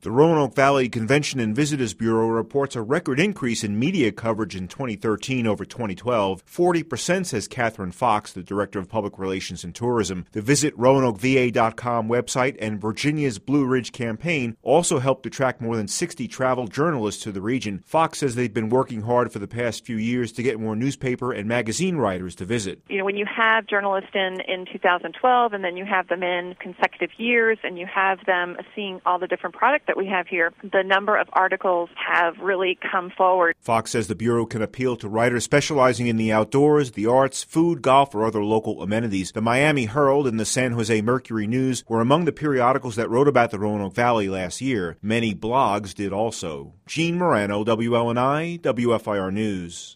The Roanoke Valley Convention and Visitors Bureau reports a record increase in media coverage in 2013 over 2012. 40%, says Catherine Fox, the Director of Public Relations and Tourism. The Visit RoanokeVA.com website and Virginia's Blue Ridge campaign also helped attract more than 60 travel journalists to the region. Fox says they've been working hard for the past few years to get more newspaper and magazine writers to visit. You know, when you have journalists in 2012 and then you have them in consecutive years and you have them seeing all the different products that we have here, the number of articles have really come forward. Fox says the Bureau can appeal to writers specializing in the outdoors, the arts, food, golf, or other local amenities. The Miami Herald and the San Jose Mercury News were among the periodicals that wrote about the Roanoke Valley last year. Many blogs did also. Gene Morano, WLNI, WFIR News.